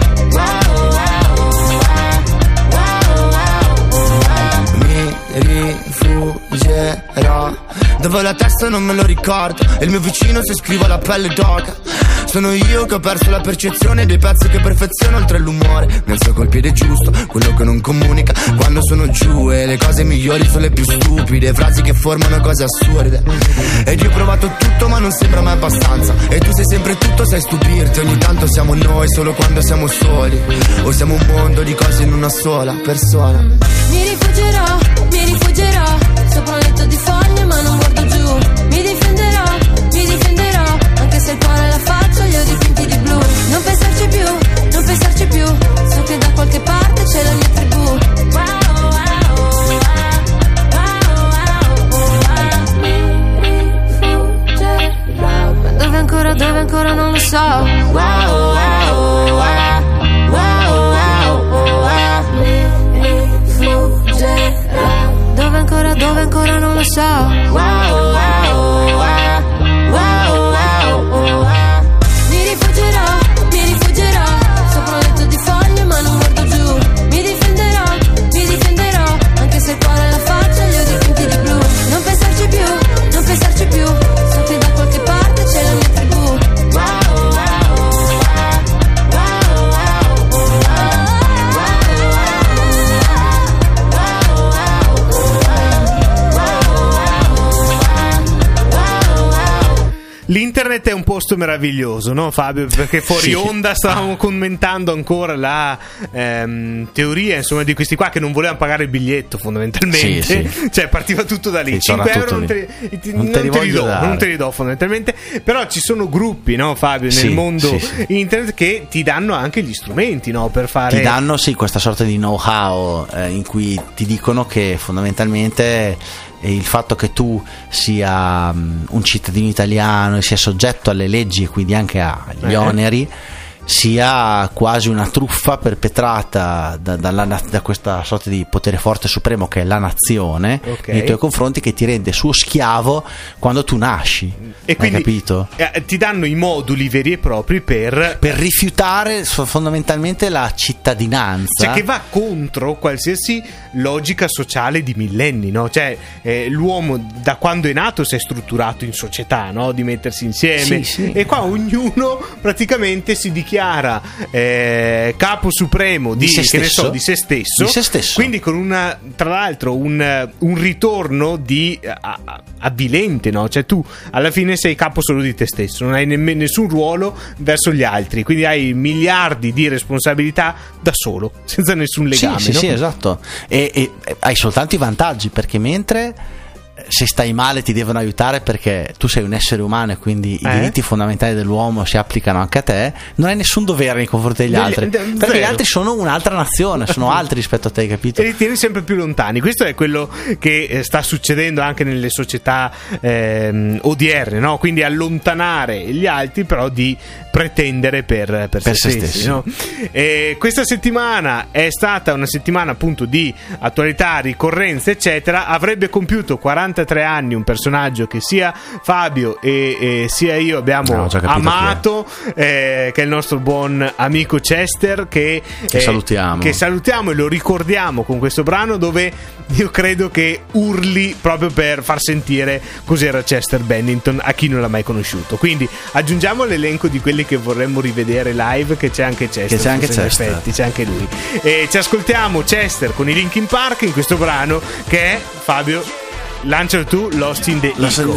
Mi rifuggerò dove la testa non me lo ricordo, e il mio vicino se scrivo la pelle d'oca. Sono io che ho perso la percezione dei pezzi che perfeziono oltre l'umore. Mi alzo col piede giusto, quello che non comunica quando sono giù, e le cose migliori sono le più stupide, frasi che formano cose assurde. Ed io ho provato tutto ma non sembra mai abbastanza, e tu sei sempre tutto, sai stupirti. Ogni tanto siamo noi solo quando siamo soli, o siamo un mondo di cose in una sola persona. Mi rifuggerò sopra un letto di foglie ma non guardo giù. Mi difenderò, anche se il cuore la faccia gli ho dipinti di blu. Non pensarci più, so che da qualche parte c'è la mia tribù. Dove ancora non lo so. Dove ancora non lo so. Mi rifuggerò sopra un letto di foglie ma non guardo giù. Mi difenderò, anche se il cuore la faccia gli ho dipinti di blu. Non pensarci più, so che da qualche parte c'è la mia tribù. L'internet è un posto meraviglioso, no Fabio? Perché fuori onda stavamo commentando ancora la teoria, insomma, di questi qua che non volevano pagare il biglietto, fondamentalmente. Cioè partiva tutto da lì. 5 euro non te li do fondamentalmente. Però ci sono gruppi, no Fabio, nel mondo internet che ti danno anche gli strumenti, no, per fare. Ti danno questa sorta di know-how in cui ti dicono che fondamentalmente il fatto che tu sia un cittadino italiano e sia soggetto alle leggi e quindi anche agli oneri sia quasi una truffa perpetrata da questa sorta di potere forte supremo che è la nazione nei tuoi confronti, che ti rende suo schiavo quando tu nasci. E quindi, hai capito? Ti danno i moduli veri e propri per rifiutare fondamentalmente la cittadinanza, cioè che va contro qualsiasi logica sociale di millenni, no? Cioè l'uomo da quando è nato si è strutturato in società, no? Di mettersi insieme, e qua ognuno praticamente si dichiara capo supremo di se stesso, quindi con tra l'altro un ritorno di avvilente, no? Cioè tu alla fine sei capo solo di te stesso, non hai nemmeno nessun ruolo verso gli altri, quindi hai miliardi di responsabilità da solo, senza nessun legame. Sì, esatto, e hai soltanto i vantaggi, perché mentre se stai male ti devono aiutare perché tu sei un essere umano e quindi i diritti fondamentali dell'uomo si applicano anche a te, non hai nessun dovere nei confronti degli altri, perché gli altri sono un'altra nazione, sono altri rispetto a te, capito? E li tieni sempre più lontani. Questo è quello che sta succedendo anche nelle società odierne, no? Quindi allontanare gli altri però di pretendere per se stessi, no? E questa settimana è stata una settimana appunto di attualità, ricorrenze eccetera. Avrebbe compiuto 43 anni un personaggio che sia Fabio e sia io abbiamo amato, che è il nostro buon amico Chester, che salutiamo e lo ricordiamo con questo brano, dove io credo che urli proprio per far sentire cos'era Chester Bennington a chi non l'ha mai conosciuto. Quindi aggiungiamo l'elenco di quelli che vorremmo rivedere live, che c'è anche Chester, c'è anche lui, e ci ascoltiamo Chester con i Linkin Park in questo brano che è, Fabio, lancialo tu, Lost in the Echo.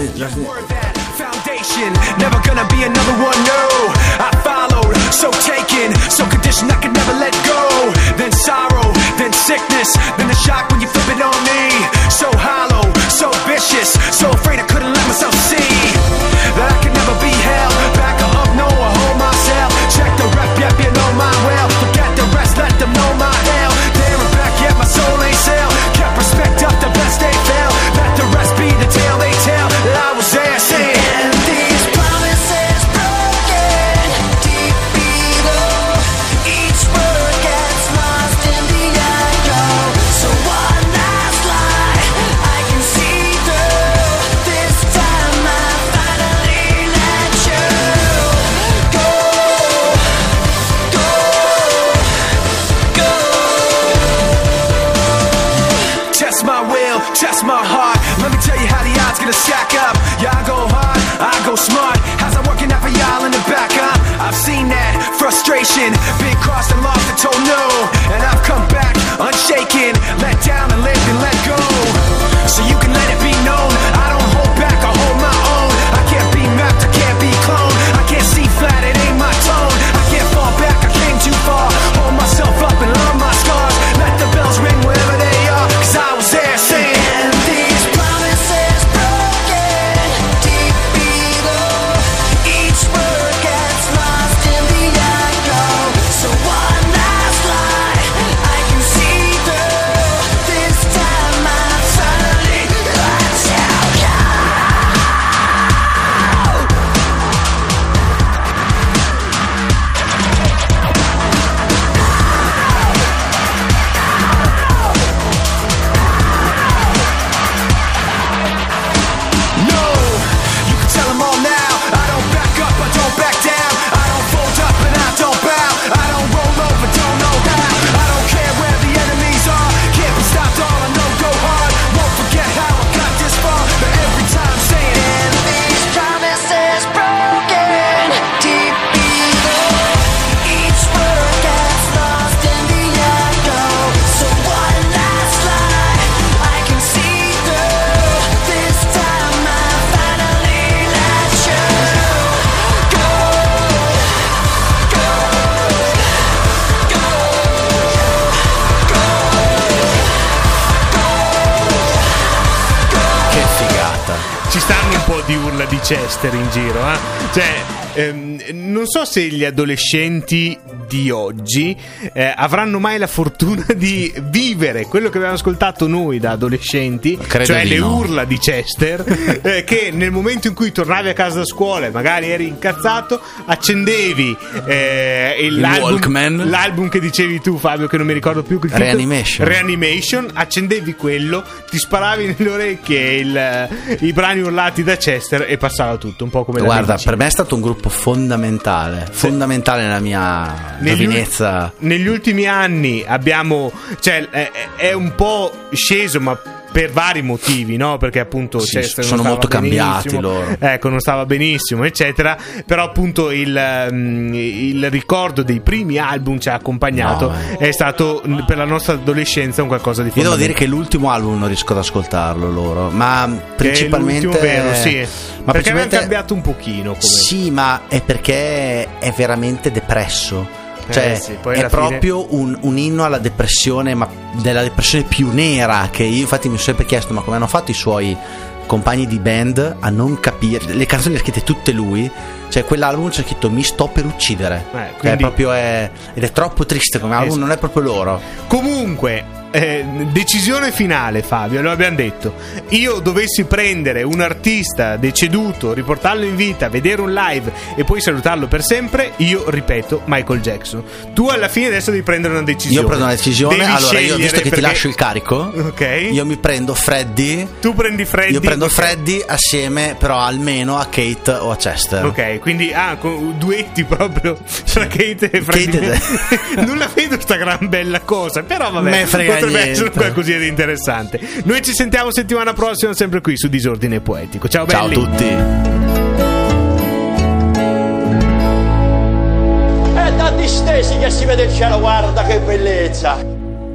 Never gonna be another one, no. I followed, so taken, so conditioned I could never let go. Then sorrow, then sickness, then the shock when you flip it on me. So hollow, so vicious, so afraid I couldn't let myself see that I could never be held back or up, no, I hold myself. Check the rep, yep, you know my well. Forget the rest, let them know my hell. There and back, yet my soul ain't sell. Kept respect up, the best they fell. Let the rest be the tale they tell. That I was there saying test my heart. Let me tell you how the odds gonna stack up. Yeah, I go hard, I go smart. How's that working out for y'all in the back, huh? I've seen that frustration, been crossed and lost and told no. And I've come back unshaken, let down and lived and let go. So you can let it be known, I don't hold back, I hold my own. I can't be mapped, I can't be cloned. I can't see flat, it ain't my tone. I can't fall back, I came too far. Hold myself up and learn my scars. Let the bells ring wherever they are, cause I was there saying ci stanno un po' di urla di Chester in giro, cioè non so se gli adolescenti di oggi avranno mai la fortuna di vivere quello che abbiamo ascoltato noi da adolescenti, cioè le urla di Chester, che nel momento in cui tornavi a casa da scuola e magari eri incazzato, accendevi l'album che dicevi tu, Fabio, che non mi ricordo più, Reanimation, accendevi quello, ti sparavi nelle orecchie i brani urlati da Chester e passava tutto un po' come guarda, per me è stato un gruppo fondamentale nella mia giovinezza. Negli ultimi anni abbiamo, cioè è un po' sceso, ma per vari motivi, no? Perché appunto Chester sono molto cambiati loro. Ecco, non stava benissimo, eccetera. Però appunto il ricordo dei primi album ci ha accompagnato. È stato per la nostra adolescenza un qualcosa di fondamentale. Io devo dire che l'ultimo album non riesco ad ascoltarlo loro, ma principalmente vero, sì. Ma perché avevano cambiato un pochino. Sì, ma è perché è veramente depresso. Cioè poi è proprio un inno alla depressione, ma della depressione più nera, che io infatti mi sono sempre chiesto ma come hanno fatto i suoi compagni di band a non capire. Le canzoni le ha scritte tutte lui, cioè quell'album c'è scritto mi sto per uccidere, quindi... ed è troppo triste come album, non è proprio loro. Comunque decisione finale, Fabio, lo abbiamo detto, io dovessi prendere un artista deceduto, riportarlo in vita, vedere un live e poi salutarlo per sempre, io ripeto Michael Jackson. Tu alla fine adesso devi prendere una decisione. Io prendo una decisione. Devi allora io, visto che perché... ti lascio il carico, io mi prendo Freddie. Tu prendi Freddie. Io prendo Freddie assieme però almeno a Kate o a Chester. Ok, quindi con duetti proprio tra Kate e Freddie. Non la vedo sta gran bella cosa, però vabbè, potrebbe essere qualcosa di interessante. Noi ci sentiamo settimana prossima sempre qui su Disordine Poetico. Ciao belli. Ciao a tutti. È da distesi che si vede il cielo, guarda che bellezza.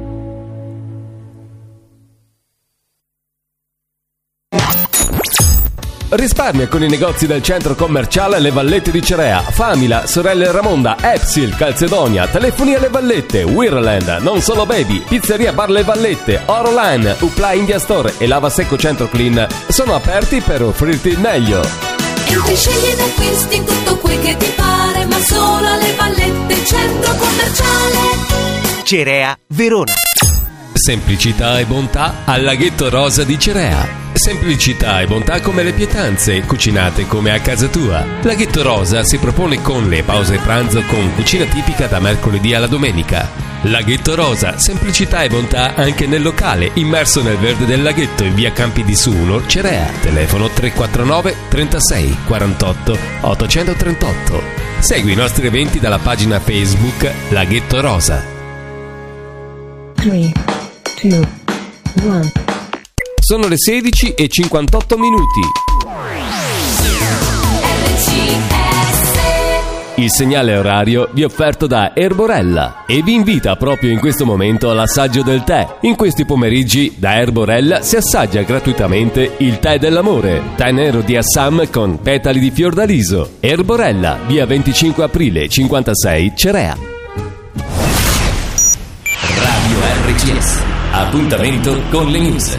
Risparmia con i negozi del centro commerciale Le Vallette di Cerea, Famila, Sorelle Ramonda, Epsil, Calzedonia, Telefoni alle Vallette, Wirland, Non Solo Baby, Pizzeria Bar Le Vallette, Oroline, Upla India Store e Lava Secco Centro Clean sono aperti per offrirti il meglio. Entri, scegli ed acquisti tutto quel che ti pare, ma solo alle Vallette, centro commerciale Cerea, Verona. Semplicità e bontà al laghetto rosa di Cerea. Semplicità e bontà come le pietanze, cucinate come a casa tua. Laghetto Rosa si propone con le pause pranzo con cucina tipica da mercoledì alla domenica. Laghetto Rosa, semplicità e bontà anche nel locale, immerso nel verde del laghetto in via Campi di Suno, Cerea. Telefono 349 36 48 838. Segui i nostri eventi dalla pagina Facebook Laghetto Rosa. 3, 2, 1. Sono le 16:58 minuti. Il segnale orario vi è offerto da Erborella e vi invita proprio in questo momento all'assaggio del tè. In questi pomeriggi da Erborella si assaggia gratuitamente il tè dell'amore, tè nero di Assam con petali di fiordaliso. Erborella, via 25 aprile 56 Cerea. Radio RCS. Appuntamento con le news.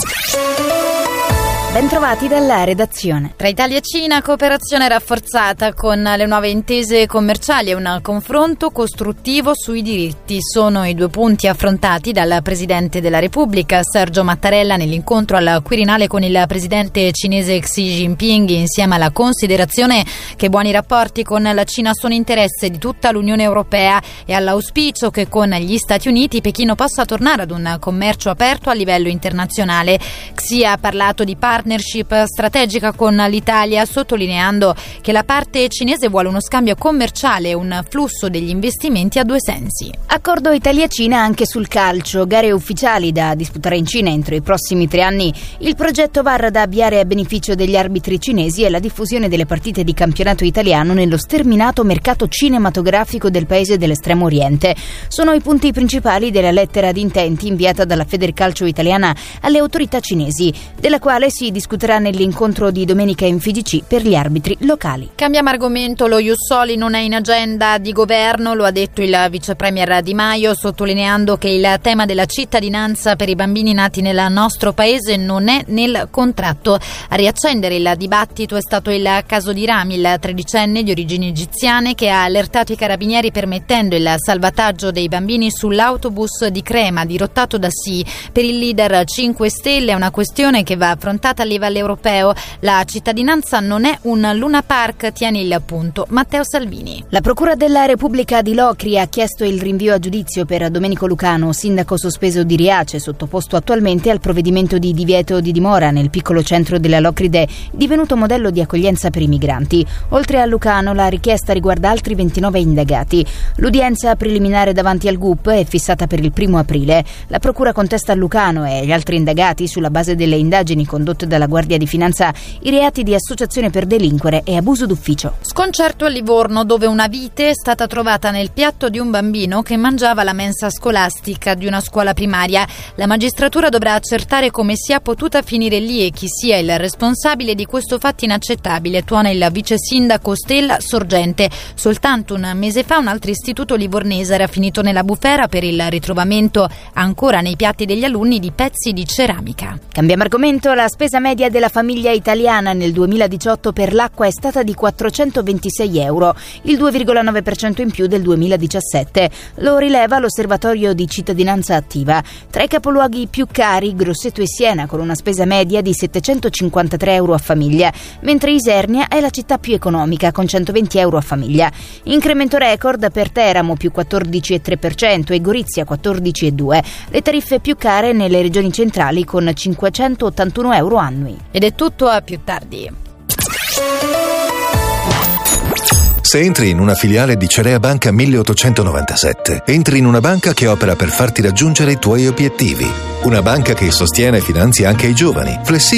Bentrovati dalla redazione. Tra Italia e Cina, cooperazione rafforzata con le nuove intese commerciali e un confronto costruttivo sui diritti. Sono i due punti affrontati dal Presidente della Repubblica, Sergio Mattarella, nell'incontro al Quirinale con il Presidente cinese Xi Jinping, insieme alla considerazione che buoni rapporti con la Cina sono interesse di tutta l'Unione Europea e all'auspicio che con gli Stati Uniti Pechino possa tornare ad un commercio aperto a livello internazionale. Xi ha parlato di partnership strategica con l'Italia, sottolineando che la parte cinese vuole uno scambio commerciale e un flusso degli investimenti a due sensi. Accordo Italia-Cina anche sul calcio, gare ufficiali da disputare in Cina entro i prossimi 3 anni. Il progetto VAR da avviare a beneficio degli arbitri cinesi e la diffusione delle partite di campionato italiano nello sterminato mercato cinematografico del paese dell'Estremo Oriente. Sono i punti principali della lettera di intenti inviata dalla Federcalcio italiana alle autorità cinesi, della quale si si discuterà nell'incontro di domenica in FIGC per gli arbitri locali. Cambiamo argomento, lo Ius Soli non è in agenda di governo, lo ha detto il vice premier Di Maio, sottolineando che il tema della cittadinanza per i bambini nati nel nostro paese non è nel contratto. A riaccendere il dibattito è stato il caso di Rami, il 13enne di origini egiziane che ha allertato i carabinieri permettendo il salvataggio dei bambini sull'autobus di Crema dirottato da SI. Per il leader 5 Stelle è una questione che va affrontata a livello europeo. La cittadinanza non è un Luna Park, tiene il punto Matteo Salvini. La Procura della Repubblica di Locri ha chiesto il rinvio a giudizio per Domenico Lucano, sindaco sospeso di Riace, sottoposto attualmente al provvedimento di divieto di dimora nel piccolo centro della Locride, divenuto modello di accoglienza per i migranti. Oltre a Lucano, la richiesta riguarda altri 29 indagati. L'udienza preliminare davanti al GUP è fissata per il 1 aprile. La Procura contesta a Lucano e agli altri indagati, sulla base delle indagini condotte dalla Guardia di Finanza, i reati di associazione per delinquere e abuso d'ufficio. Sconcerto a Livorno, dove una vite è stata trovata nel piatto di un bambino che mangiava la mensa scolastica di una scuola primaria. La magistratura dovrà accertare come sia potuta finire lì e chi sia il responsabile di questo fatto inaccettabile, tuona il vice sindaco Stella Sorgente. Soltanto un mese fa un altro istituto livornese era finito nella bufera per il ritrovamento ancora nei piatti degli alunni di pezzi di ceramica. Cambiamo argomento, la spesa media della famiglia italiana nel 2018 per l'acqua è stata di 426 euro, il 2,9% in più del 2017. Lo rileva l'Osservatorio di cittadinanza attiva. Tra i capoluoghi più cari, Grosseto e Siena, con una spesa media di 753 euro a famiglia, mentre Isernia è la città più economica, con 120 euro a famiglia. Incremento record per Teramo, più 14,3%, e Gorizia 14,2%. Le tariffe più care nelle regioni centrali, con 581 euro annui. Ed è tutto, a più tardi. Se entri in una filiale di Cerea Banca 1897, entri in una banca che opera per farti raggiungere i tuoi obiettivi. Una banca che sostiene e finanzia anche i giovani, flessibile